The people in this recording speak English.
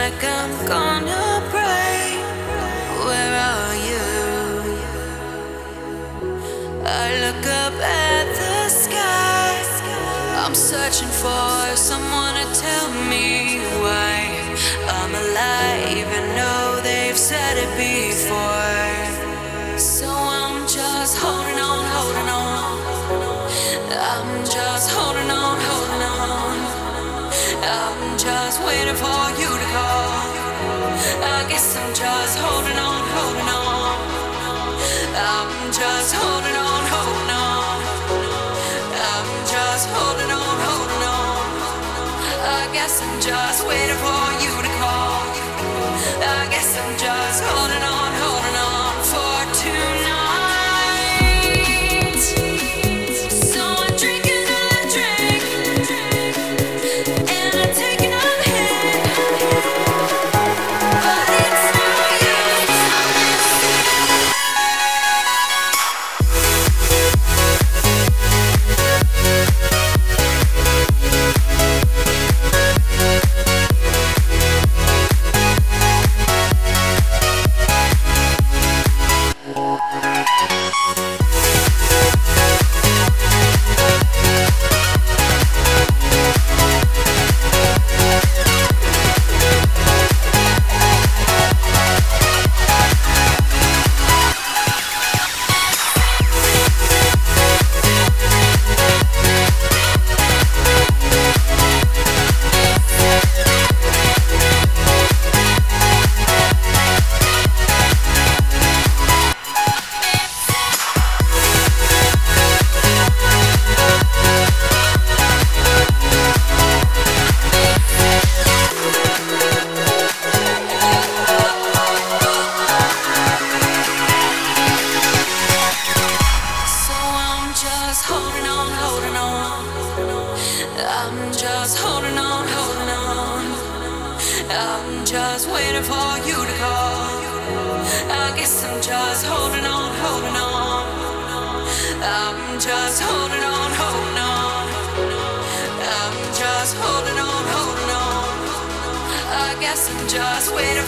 like I'm gonna break. Where are you? I look up at the sky. I'm searching for someone to tell me why I'm alive, even though they've said it before. So I'm just holding on, holding on. I'm just holding on, holding on. I'm just waiting for you to call. I guess I'm just holding on, holding on. I'm just holding on, holding on. I'm just holding on, holding on. I guess I'm just waiting for you to call. I guess I'm just holding on, holding on for tonight. So I'm drinking a drink, and I'm taking a hit, but it's no use. I'm just holding on, holding on. I'm just waiting for you to call. I guess I'm just holding on, holding on. I'm just holding on, holding on. I'm just holding on, holding on. I guess I'm just waiting.